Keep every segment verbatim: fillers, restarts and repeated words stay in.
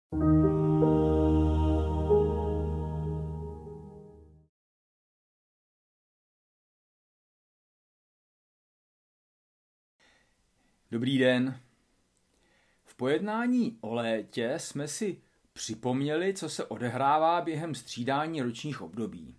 Dobrý den. V pojednání o létě jsme si připomněli, co se odehrává během střídání ročních období.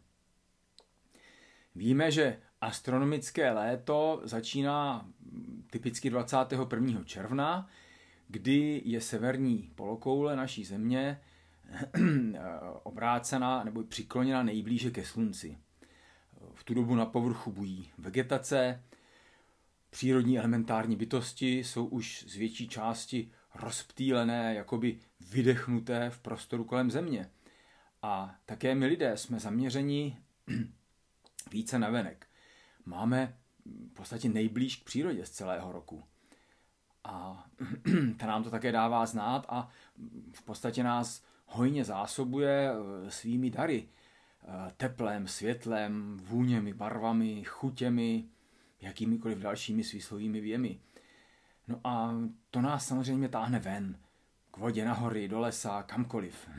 Víme, že astronomické léto začíná typicky dvacátého prvního června, kdy je severní polokoule naší země obrácena nebo přikloněna nejblíže ke slunci. V tu dobu na povrchu bují vegetace, přírodní elementární bytosti jsou už z větší části rozptýlené, jakoby vydechnuté v prostoru kolem země. A také my lidé jsme zaměřeni více navenek. Máme v podstatě nejblíž k přírodě z celého roku. A ta nám to také dává znát a v podstatě nás hojně zásobuje svými dary. Teplem, světlem, vůněmi, barvami, chutěmi, jakýmikoliv dalšími smyslovými věmy. No a to nás samozřejmě táhne ven, k vodě, na hory, do lesa, kamkoliv.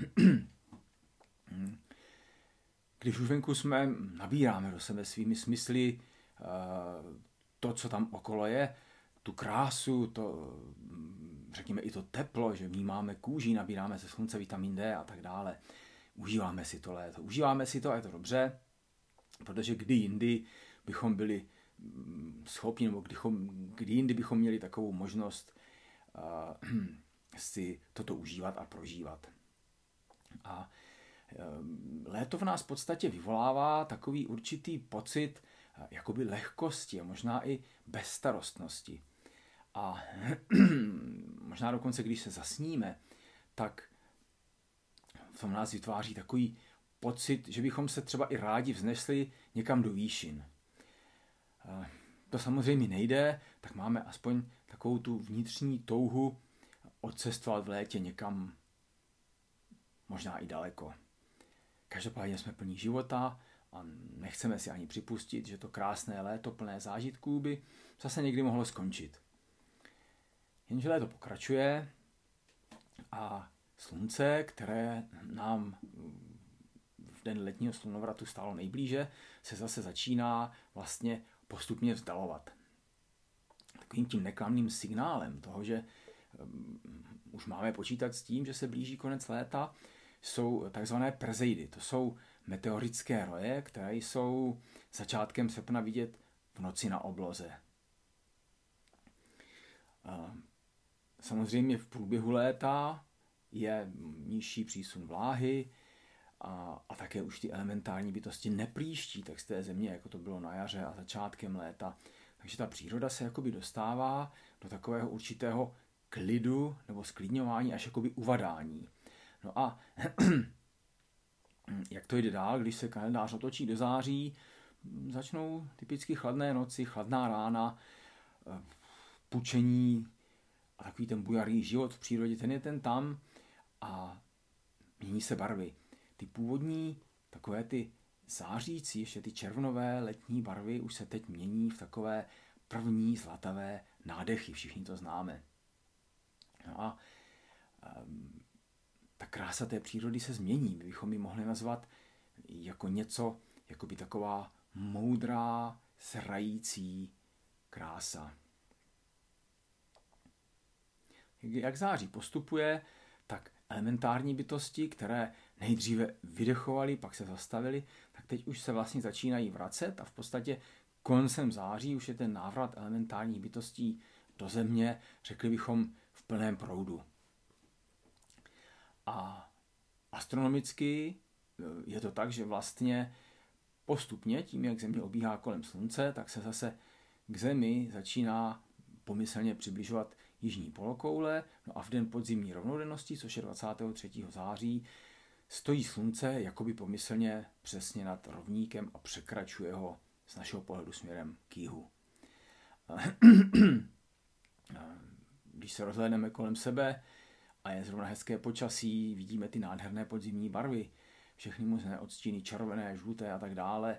Když už venku jsme, nabíráme do sebe svými smysly to, co tam okolo je, tu krásu, to, řekněme i to teplo, že vnímáme kůži, nabíráme ze slunce vitamin D a tak dále. Užíváme si to léto, užíváme si to a je to dobře, protože kdy jindy bychom byli schopni, nebo kdychom, kdy jindy bychom měli takovou možnost uh, si toto užívat a prožívat. A uh, léto v nás v podstatě vyvolává takový určitý pocit uh, jakoby lehkosti a možná i bezstarostnosti. A možná dokonce, když se zasníme, tak v tom nás vytváří takový pocit, že bychom se třeba i rádi vznesli někam do výšin. To samozřejmě nejde, tak máme aspoň takovou tu vnitřní touhu odcestovat v létě někam možná i daleko. Každopádně jsme plní života a nechceme si ani připustit, že to krásné léto plné zážitků by zase někdy mohlo skončit. Jenže léto pokračuje a slunce, které nám v den letního slunovratu stálo nejblíže, se zase začíná vlastně postupně vzdalovat. Takovým tím neklamným signálem toho, že um, už máme počítat s tím, že se blíží konec léta, jsou takzvané Perseidy. To jsou meteorické roje, které jsou začátkem srpna vidět v noci na obloze. Uh, samozřejmě v průběhu léta je nižší přísun vláhy, A, a také už ty elementární bytosti nepříští tak z té země, jako to bylo na jaře a začátkem léta. Takže ta příroda se jakoby dostává do takového určitého klidu nebo sklidňování až jakoby uvadání. No a jak to jde dál, když se kalendář otočí do září, začnou typicky chladné noci, chladná rána, pučení a takový ten bujarý život v přírodě, ten je ten tam a mění se barvy. Ty původní, takové ty zářící, ještě ty červnové letní barvy už se teď mění v takové první zlatavé nádechy, všichni to známe. No a um, ta krása té přírody se změní, my bychom ji mohli nazvat jako něco, jako by taková moudrá, srající krása. Jak září postupuje, tak elementární bytosti, které nejdříve vydechovali, pak se zastavili, tak teď už se vlastně začínají vracet a v podstatě koncem září už je ten návrat elementárních bytostí do země, řekli bychom, v plném proudu. A astronomicky je to tak, že vlastně postupně, tím jak Země obíhá kolem Slunce, tak se zase k Zemi začíná pomyslně přibližovat jižní polokoule, no a v den podzimní rovnodennosti, což je dvacátého třetího září, stojí Slunce jakoby pomyslně přesně nad rovníkem a překračuje ho z našeho pohledu směrem k jihu. Když se rozhlédneme kolem sebe a je zrovna hezké počasí, vidíme ty nádherné podzimní barvy, všechny možné odstíny červené, žluté a tak dále.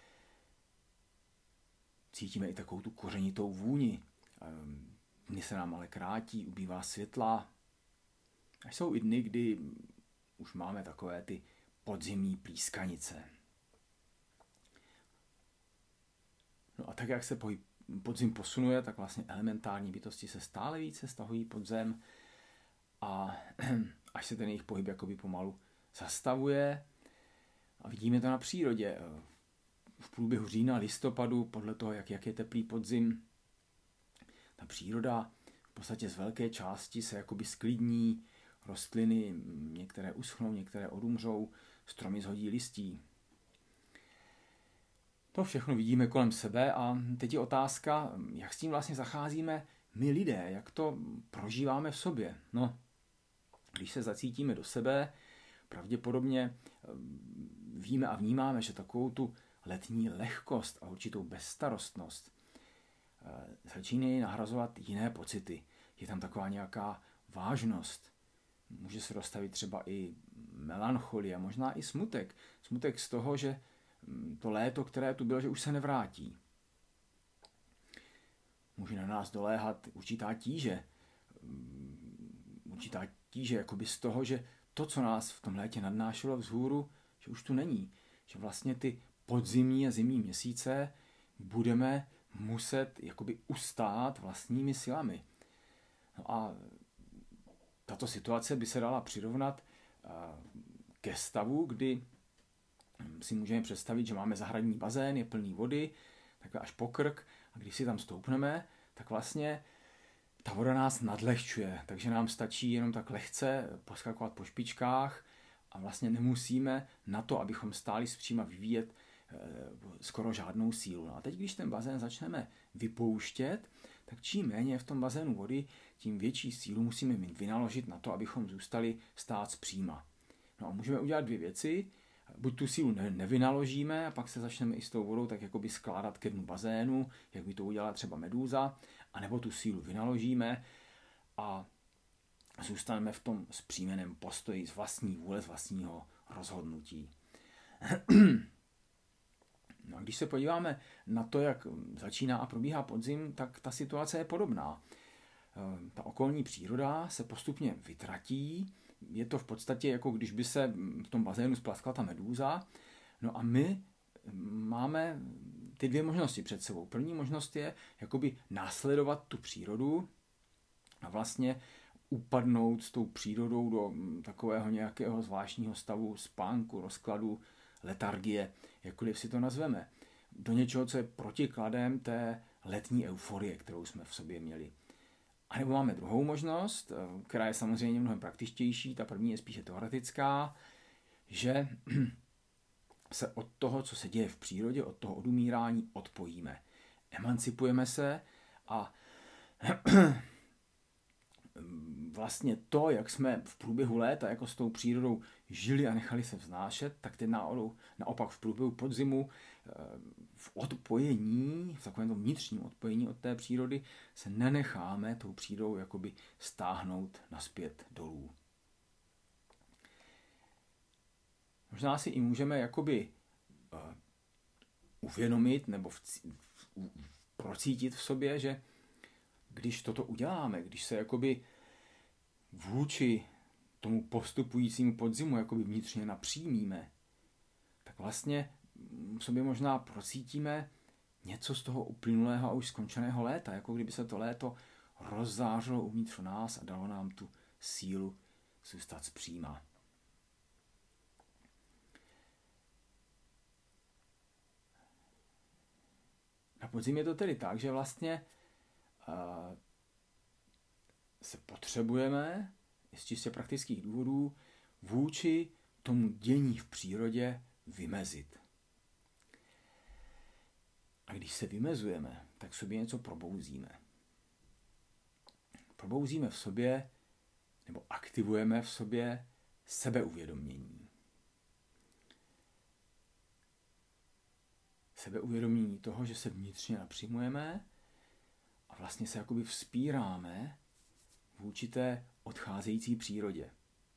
Cítíme i takovou tu kořenitou vůni. Dny se nám ale krátí, ubývá světla, A jsou i dny, kdy už máme takové ty podzimní plískanice. No a tak, jak se pohyb, podzim posunuje, tak vlastně elementární bytosti se stále více stahují pod zem a až se ten jejich pohyb jakoby pomalu zastavuje. A vidíme to na přírodě. V průběhu října, listopadu, podle toho, jak, jak je teplý podzim, ta příroda v podstatě z velké části se jakoby sklidní, rostliny některé uschnou, některé odumřou, stromy zhodí listí. To všechno vidíme kolem sebe a teď je otázka, jak s tím vlastně zacházíme my lidé, jak to prožíváme v sobě. No, když se zacítíme do sebe, pravděpodobně víme a vnímáme, že takovou tu letní lehkost a určitou bezstarostnost začínají nahrazovat jiné pocity. Je tam taková nějaká vážnost. Může se dostavit třeba i melancholie, možná i smutek. Smutek z toho, že to léto, které tu bylo, že už se nevrátí. Může na nás doléhat určitá tíže. Určitá tíže jakoby z toho, že to, co nás v tom létě nadnášelo vzhůru, že už tu není. Že vlastně ty podzimní a zimní měsíce budeme muset jakoby ustát vlastními silami. No a tato situace by se dala přirovnat ke stavu, kdy si můžeme představit, že máme zahradní bazén, je plný vody, takhle až po krk, a když si tam stoupneme, tak vlastně ta voda nás nadlehčuje, takže nám stačí jenom tak lehce poskakovat po špičkách a vlastně nemusíme na to, abychom stáli zpříma vyvíjet skoro žádnou sílu. No a teď, když ten bazén začneme vypouštět, tak čím méně je v tom bazénu vody, tím větší sílu musíme vynaložit na to, abychom zůstali stát zpříma. No a můžeme udělat dvě věci. Buď tu sílu nevynaložíme a pak se začneme i s tou vodou tak jakoby skládat ke dnu bazénu, jak by to udělala třeba medúza, anebo tu sílu vynaložíme a zůstaneme v tom zpříjmeném postoji z vlastní vůle, z vlastního rozhodnutí. No a když se podíváme na to, jak začíná a probíhá podzim, tak ta situace je podobná. Ta okolní příroda se postupně vytratí, je to v podstatě jako když by se v tom bazénu splaskla ta medúza. No a my máme ty dvě možnosti před sebou. První možnost je jakoby následovat tu přírodu a vlastně upadnout s tou přírodou do takového nějakého zvláštního stavu spánku, rozkladu, letargie, jakkoliv si to nazveme. Do něčeho, co je protikladem té letní euforie, kterou jsme v sobě měli. A nebo máme druhou možnost, která je samozřejmě mnohem praktičtější, ta první je spíše teoretická, že se od toho, co se děje v přírodě, od toho odumírání odpojíme. Emancipujeme se a vlastně to, jak jsme v průběhu léta jako s tou přírodou žili a nechali se vznášet, tak teď naopak v průběhu podzimu v odpojení, v takovém vnitřním odpojení od té přírody se nenecháme tou přírodou jakoby stáhnout naspět dolů. Možná si i můžeme jakoby uh, uvědomit nebo v, v, v, procítit v sobě, že když toto uděláme, když se jakoby vůči tomu postupujícímu podzimu jakoby vnitřně napřímíme, tak vlastně v sobě možná procítíme něco z toho uplynulého a už skončeného léta, jako kdyby se to léto rozzářilo uvnitř nás a dalo nám tu sílu zůstat zpříma. Na podzim je to tedy tak, že vlastně uh, se potřebujeme z čistě praktických důvodů vůči tomu dění v přírodě vymezit. A když se vymezujeme, tak sobě něco probouzíme. Probouzíme v sobě, nebo aktivujeme v sobě sebeuvědomění. Sebeuvědomění toho, že se vnitřně napřimujeme a vlastně se jakoby vzpíráme vůči té odcházející přírodě.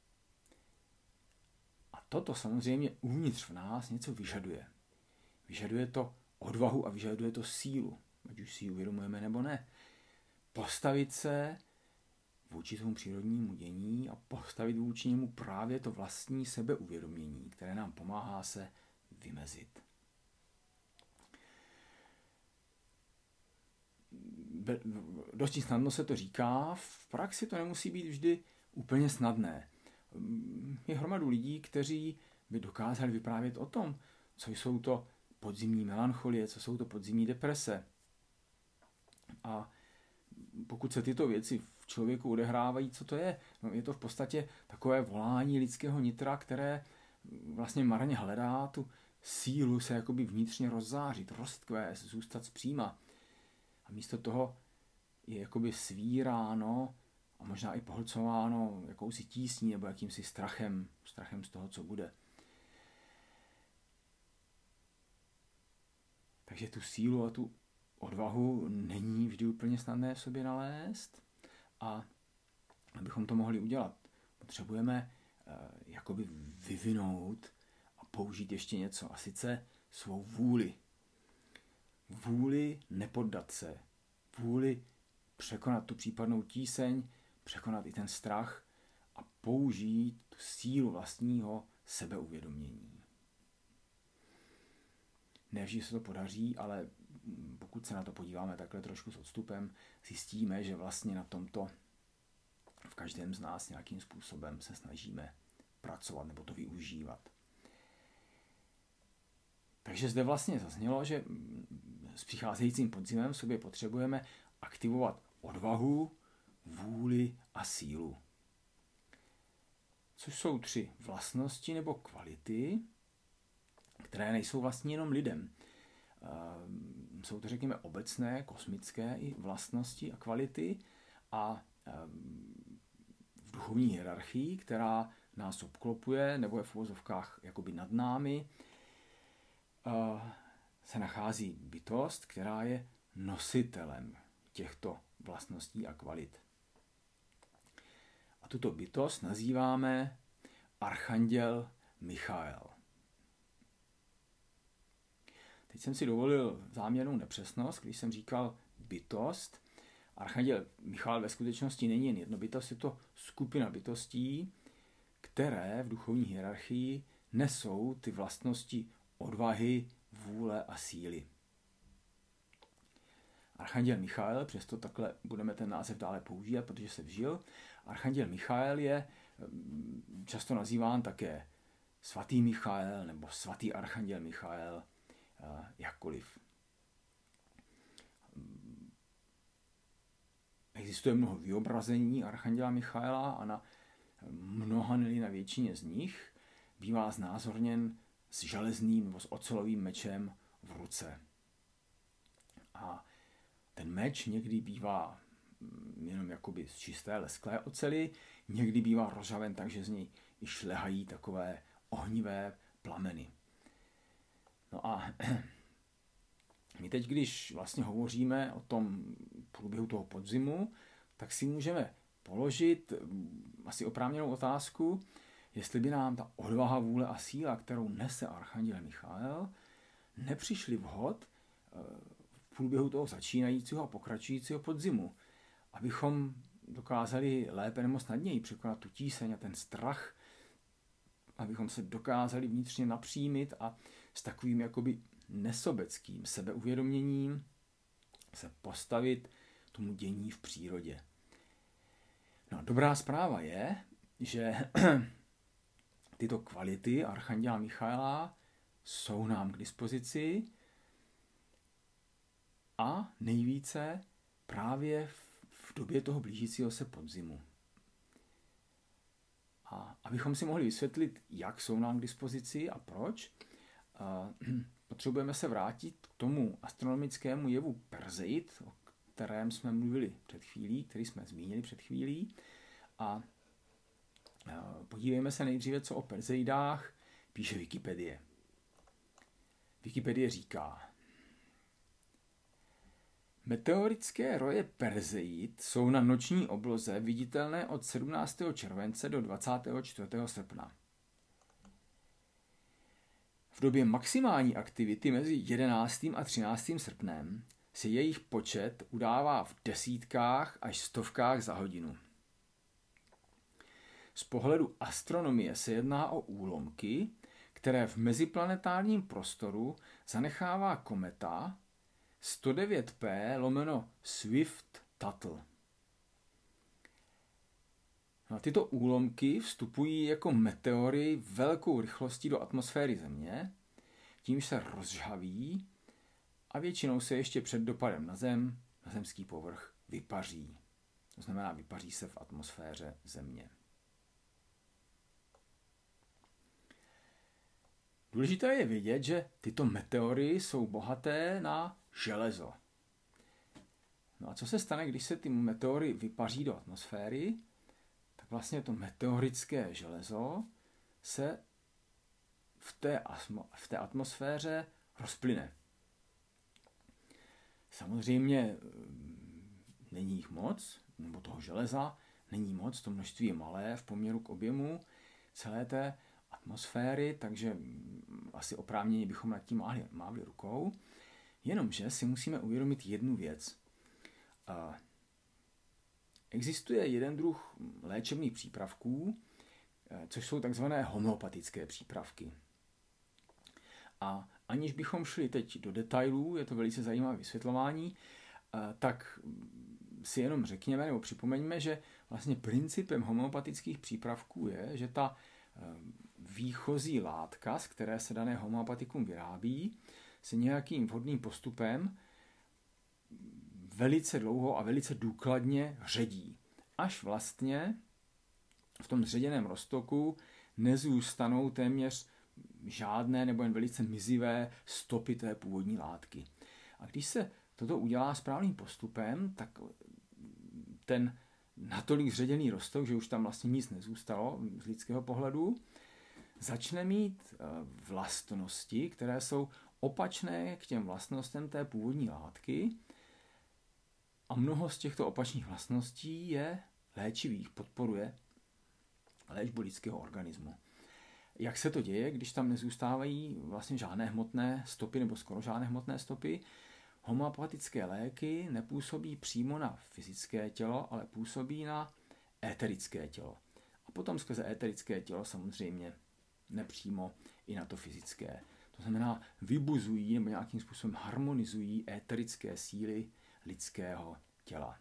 A toto samozřejmě uvnitř v nás něco vyžaduje. Vyžaduje to odvahu a vyžaduje to sílu, ať už si ji uvědomujeme nebo ne. Postavit se vůči tomu přírodnímu dění a postavit vůči němu právě to vlastní sebeuvědomění, které nám pomáhá se vymezit. Dosti snadno se to říká, v praxi to nemusí být vždy úplně snadné. Je hromadu lidí, kteří by dokázali vyprávět o tom, co jsou to podzimní melancholie, co jsou to podzimní deprese. A pokud se tyto věci v člověku odehrávají, co to je? No, je to v podstatě takové volání lidského nitra, které vlastně marně hledá tu sílu se jakoby vnitřně rozzářit, rozkvést, zůstat zpříma. A místo toho je jakoby svíráno a možná i pohlcováno jakousi tísní nebo jakýmsi strachem, strachem z toho, co bude. Takže tu sílu a tu odvahu není vždy úplně snadné v sobě nalézt a abychom to mohli udělat, potřebujeme eh, jakoby vyvinout a použít ještě něco, a sice svou vůli. Vůli nepoddat se, vůli překonat tu případnou tíseň, překonat i ten strach a použít tu sílu vlastního sebeuvědomění. Ne vždy se to podaří, ale pokud se na to podíváme takhle trošku s odstupem, zjistíme, že vlastně na tomto v každém z nás nějakým způsobem se snažíme pracovat nebo to využívat. Takže zde vlastně zaznělo, že s přicházejícím podzimem v sobě potřebujeme aktivovat odvahu, vůli a sílu. Což jsou tři vlastnosti nebo kvality, které nejsou vlastně jenom lidem. Jsou to, řekněme, obecné, kosmické i vlastnosti a kvality a v duchovní hierarchii, která nás obklopuje nebo je v uvozovkách jakoby nad námi, se nachází bytost, která je nositelem těchto vlastností a kvalit. A tuto bytost nazýváme archanděl Michael. Teď jsem si dovolil záměrnou nepřesnost, když jsem říkal bytost. Archanděl Michael ve skutečnosti není jen jedno bytost, je to skupina bytostí, které v duchovní hierarchii nesou ty vlastnosti odvahy, vůle a síly. Archanděl Michael, přesto takhle budeme ten název dále používat, protože se vžil. Archanděl Michael je často nazýván také svatý Michael nebo svatý archanděl Michael, jakkoliv. Existuje mnoho vyobrazení archanděla Michaela a na mnoha, na většině z nich bývá znázorněn s železným nebo s ocelovým mečem v ruce. A ten meč někdy bývá jenom jakoby z čisté lesklé oceli, někdy bývá rozžaven tak, že z něj i šlehají takové ohnivé plameny. No a my teď, když vlastně hovoříme o tom průběhu toho podzimu, tak si můžeme položit asi oprávněnou otázku, jestli by nám ta odvaha, vůle a síla, kterou nese archanděl Michael, nepřišly vhod v průběhu toho začínajícího a pokračujícího podzimu, abychom dokázali lépe nebo snadněji překonat tu tíseň a ten strach, abychom se dokázali vnitřně napřímit a s takovým jakoby nesobeckým sebeuvědoměním se postavit tomu dění v přírodě. No, dobrá zpráva je, že tyto kvality archanděla Michaela jsou nám k dispozici a nejvíce právě v době toho blížícího se podzimu. A abychom si mohli vysvětlit, jak jsou nám k dispozici a proč, potřebujeme se vrátit k tomu astronomickému jevu Perseid, o kterém jsme mluvili před chvílí, který jsme zmínili před chvílí. A podívejme se nejdříve, co o Perseidách píše Wikipedie. Wikipedie říká: meteorické roje Perseid jsou na noční obloze viditelné od sedmnáctého července do dvacátého čtvrtého srpna. V době maximální aktivity mezi jedenáctým a třináctým srpnem se jejich počet udává v desítkách až stovkách za hodinu. Z pohledu astronomie se jedná o úlomky, které v meziplanetárním prostoru zanechává kometa sto devět P lomeno Swift-Tuttle. No, tyto úlomky vstupují jako meteory velkou rychlostí do atmosféry Země, tím se rozžhaví a většinou se ještě před dopadem na Zem, na zemský povrch, vypaří. To znamená, vypaří se v atmosféře Země. Důležité je vědět, že tyto meteory jsou bohaté na železo. No a co se stane, když se ty meteory vypaří do atmosféry? Tak vlastně to meteorické železo se v té, v té atmosféře rozplyne. Samozřejmě není jich moc, nebo toho železa není moc, to množství je malé v poměru k objemu celé té atmosféry, takže asi oprávněně bychom nad tím mávli, mávli rukou. Jenomže si musíme uvědomit jednu věc. Existuje jeden druh léčebných přípravků, což jsou takzvané homeopatické přípravky. A aniž bychom šli teď do detailů, je to velice zajímavé vysvětlování, tak si jenom řekněme nebo připomeňme, že vlastně principem homeopatických přípravků je, že ta výchozí látka, z které se dané homeopatikum vyrábí, se nějakým vhodným postupem velice dlouho a velice důkladně ředí. Až vlastně v tom zředěném roztoku nezůstanou téměř žádné nebo jen velice mizivé stopy té původní látky. A když se toto udělá správným postupem, tak ten natolik zředěný roztok, že už tam vlastně nic nezůstalo z lidského pohledu, začne mít vlastnosti, které jsou opačné k těm vlastnostem té původní látky a mnoho z těchto opačných vlastností je léčivých, podporuje léčbu lidského organismu. Jak se to děje, když tam nezůstávají vlastně žádné hmotné stopy nebo skoro žádné hmotné stopy? Homeopatické léky nepůsobí přímo na fyzické tělo, ale působí na éterické tělo. A potom skrze éterické tělo samozřejmě nepřímo i na to fyzické. To znamená, vybuzují nebo nějakým způsobem harmonizují éterické síly lidského těla.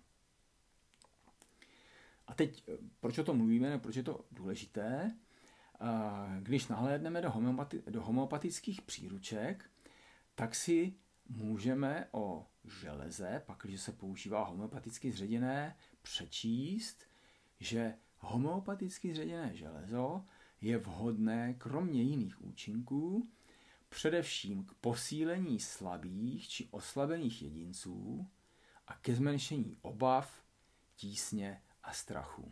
A teď, proč o tom mluvíme, nebo proč je to důležité? Když nahlédneme do, homeopati- do homeopatických příruček, tak si můžeme o železe, pak když se používá homeopaticky zředěné, přečíst, že homeopaticky zředěné železo je vhodné kromě jiných účinků především k posílení slabých či oslabených jedinců a ke zmenšení obav, tísně a strachu.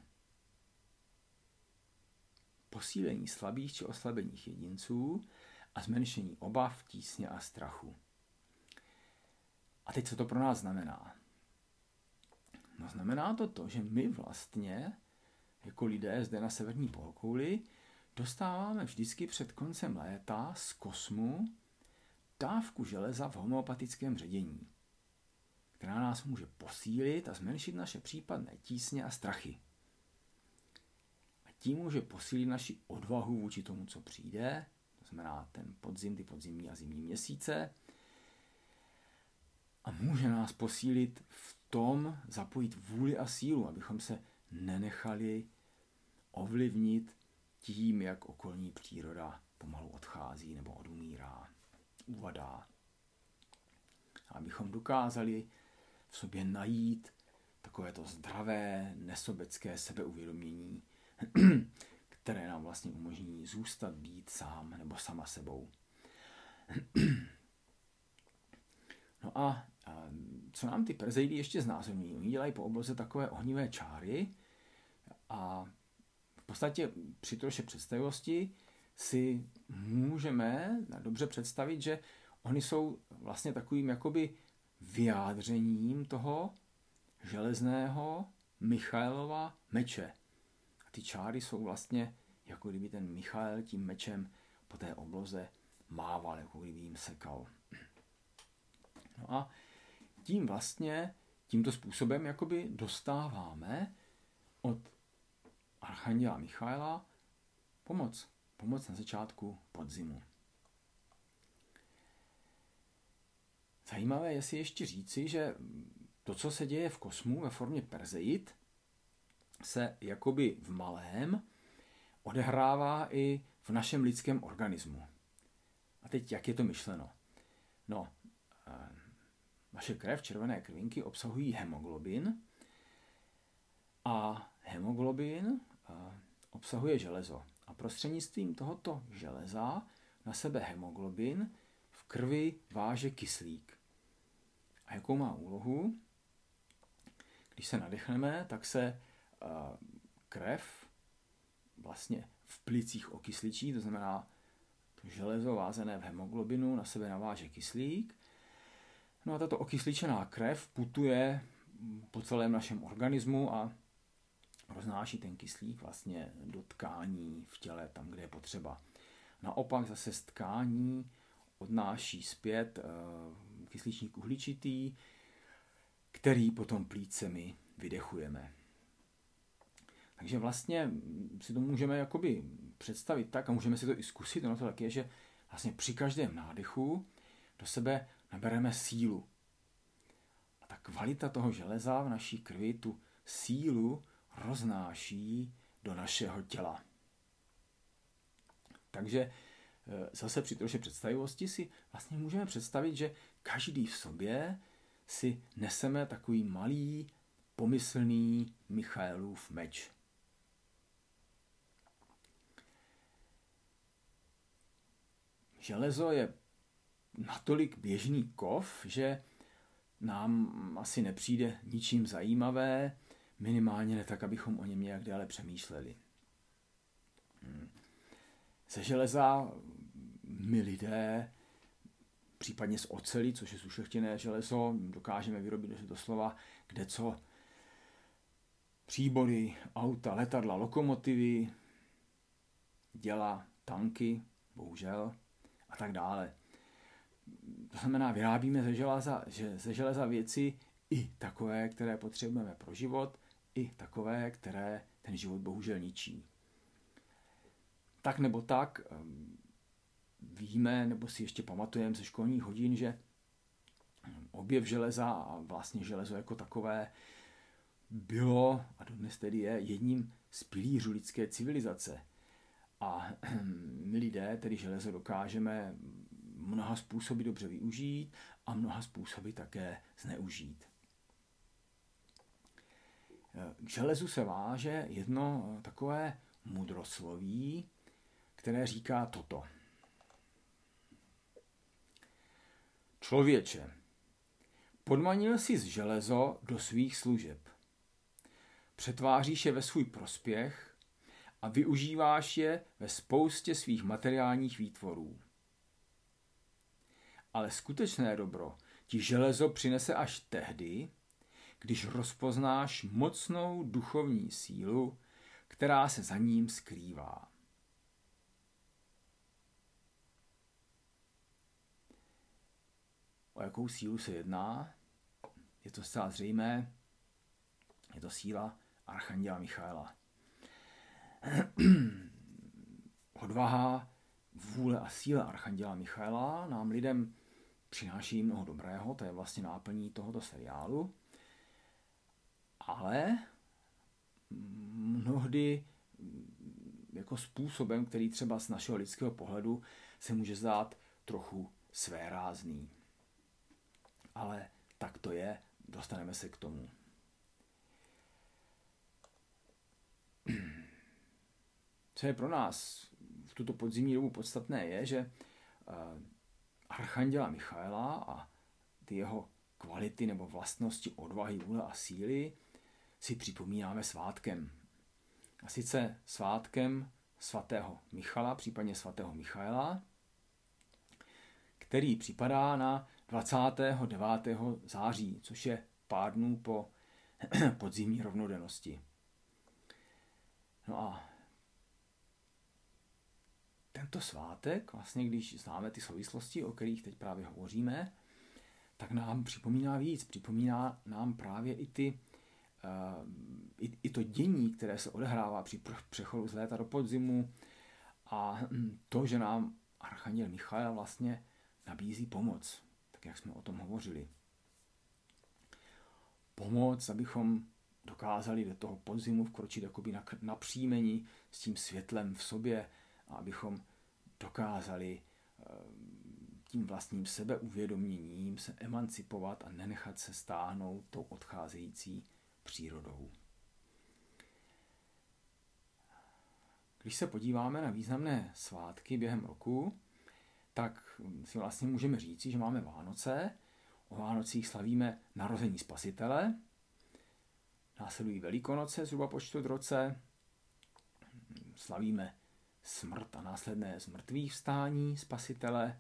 Posílení slabých či oslabených jedinců a zmenšení obav, tísně a strachu. A teď co to pro nás znamená? No znamená to to, že my vlastně, jako lidé zde na severní polokouli, dostáváme vždycky před koncem léta z kosmu dávku železa v homeopatickém ředění, která nás může posílit a zmenšit naše případné tísně a strachy. A tím může posílit naši odvahu vůči tomu, co přijde, to znamená ten podzim, ty podzimní a zimní měsíce, a může nás posílit v tom zapojit vůli a sílu, abychom se nenechali ovlivnit tím, jak okolní příroda pomalu odchází nebo odumírá, uvadá. Abychom dokázali v sobě najít takové to zdravé, nesobecké sebeuvědomění, které nám vlastně umožní zůstat být sám nebo sama sebou. No a, a co nám ty perzeidy ještě znázorňují? Oni dělají po obloze takové ohnivé čáry a v podstatě při troše představivosti si můžeme dobře představit, že oni jsou vlastně takovým jakoby vyjádřením toho železného Michaelova meče. A ty čáry jsou vlastně, jako kdyby ten Michael tím mečem po té obloze mával, jako kdyby jim sekal. No a tím vlastně, tímto způsobem jakoby dostáváme od archanděla Michaela pomoc. Pomoc na začátku podzimu. Zajímavé je si ještě říci, že to, co se děje v kosmu ve formě Perzeid, se jakoby v malém odehrává i v našem lidském organismu. A teď, jak je to myšleno? No, naše krev, červené krvinky, obsahují hemoglobin a hemoglobin obsahuje železo. A prostřednictvím tohoto železa na sebe hemoglobin v krvi váže kyslík. A jakou má úlohu? Když se nadechneme, tak se krev vlastně v plicích okysličí, to znamená to železo vázené v hemoglobinu na sebe naváže kyslík. No a tato okysličená krev putuje po celém našem organismu a roznáší ten kyslík vlastně do tkání v těle, tam, kde je potřeba. Naopak zase z tkání odnáší zpět kysličník uhličitý, který potom plícemi vydechujeme. Takže vlastně si to můžeme jakoby představit tak a můžeme si to i zkusit, ono to tak je, že vlastně při každém nádechu do sebe nabereme sílu. A ta kvalita toho železa v naší krvi tu sílu roznáší do našeho těla. Takže zase při troše představivosti si vlastně můžeme představit, že každý v sobě si neseme takový malý, pomyslný Michaelův meč. Železo je natolik běžný kov, že nám asi nepřijde ničím zajímavé, minimálně ne tak, abychom o něm nějak dále přemýšleli. Ze železa my lidé, případně z oceli, což je zušlechtěné železo, dokážeme vyrobit doslova kdeco. Příbory, auta, letadla, lokomotivy, děla, tanky, bohužel, a tak dále. To znamená, vyrábíme ze železa, že ze železa věci i takové, které potřebujeme pro život, i takové, které ten život bohužel ničí. Tak nebo tak víme, nebo si ještě pamatujeme ze školních hodin, že objev železa a vlastně železo jako takové bylo a dodnes tedy je jedním z pilířů lidské civilizace. A my lidé tedy železo dokážeme mnoha způsoby dobře využít a mnoha způsoby také zneužít. K železu se váže jedno takové mudrosloví, které říká toto. Člověče, podmanil jsi z železo do svých služeb. Přetváříš je ve svůj prospěch a využíváš je ve spoustě svých materiálních výtvorů. Ale skutečné dobro ti železo přinese až tehdy, když rozpoznáš mocnou duchovní sílu, která se za ním skrývá. O jakou sílu se jedná? Je to zcela zřejmé. Je to síla archanděla Michaela. Odvaha, vůle a síla archanděla Michaela nám lidem přináší mnoho dobrého, to je vlastně náplní tohoto seriálu. Ale mnohdy jako způsobem, který třeba z našeho lidského pohledu se může zdát trochu svérázný. Ale tak to je, dostaneme se k tomu. Co je pro nás v tuto podzimní dobu podstatné je, že archanděla Michaela a ty jeho kvality nebo vlastnosti odvahy, vůle a síly si připomínáme svátkem. A sice svátkem svatého Michala, případně svatého Michaela, který připadá na dvacátého devátého září, což je pár dnů po podzimní rovnodennosti. No a tento svátek, vlastně když známe ty souvislosti, o kterých teď právě hovoříme, tak nám připomíná víc. Připomíná nám právě i ty i, i to dění, které se odehrává při přechodu z léta do podzimu a to, že nám archanděl Michael vlastně nabízí pomoc, tak jak jsme o tom hovořili. Pomoc, abychom dokázali do toho podzimu vkročit jakoby na, na příjmení s tím světlem v sobě a abychom dokázali tím vlastním sebeuvědoměním se emancipovat a nenechat se stáhnout tou odcházející přírodou. Když se podíváme na významné svátky během roku, tak si vlastně můžeme říci, že máme Vánoce. O Vánocích slavíme narození Spasitele. Následují Velikonoce zhruba po čtvrt roce. Slavíme smrt a následné zmrtvých vstání Spasitele.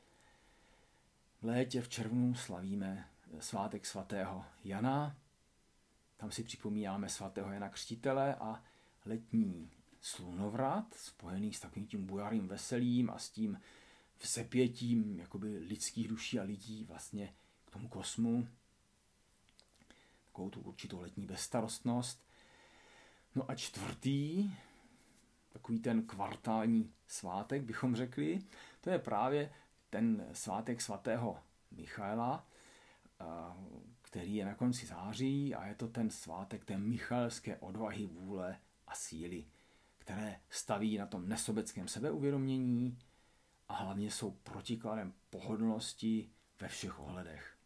V létě v červnu slavíme svátek svatého Jana. Tam si připomínáme svatého Jana Křtitele a letní slunovrat, spojený s takovým tím bujarým veselím a s tím vzepětím jakoby lidských duší a lidí vlastně k tomu kosmu. Takovou tu určitou letní bezstarostnost. No a čtvrtý, takový ten kvartální svátek, bychom řekli, to je právě ten svátek svatého Michaela, který je na konci září a je to ten svátek té michaelské odvahy, vůle a síly, které staví na tom nesobeckém sebeuvědomění a hlavně jsou protikladem pohodlnosti ve všech ohledech.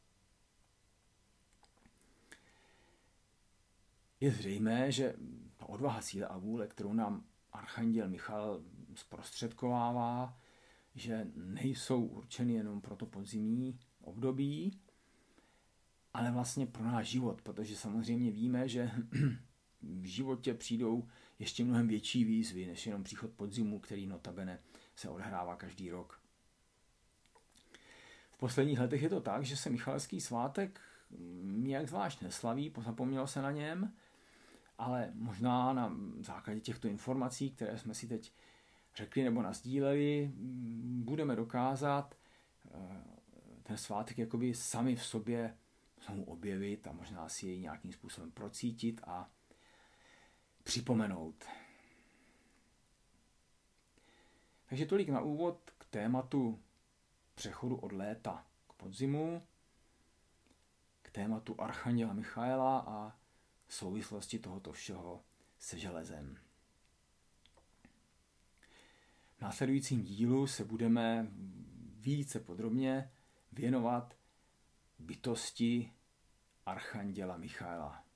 Je zřejmé, že ta odvaha, síla a vůle, kterou nám archanděl Michael zprostředkovává, že nejsou určeny jenom pro to podzimní období, ale vlastně pro náš život, protože samozřejmě víme, že v životě přijdou ještě mnohem větší výzvy, než jenom příchod podzimu, který notabene se odehrává každý rok. V posledních letech je to tak, že se Michalský svátek nějak zvlášť neslaví, zapomnělo se na něm, ale možná na základě těchto informací, které jsme si teď řekli nebo nasdíleli, budeme dokázat ten svátek jakoby sami v sobě znovu objevit a možná si jej nějakým způsobem procítit a připomenout. Takže tolik na úvod k tématu přechodu od léta k podzimu, k tématu archanděla Michaela a souvislosti tohoto všeho se železem. V následujícím dílu se budeme více podrobně věnovat bytosti archanděla Michaela.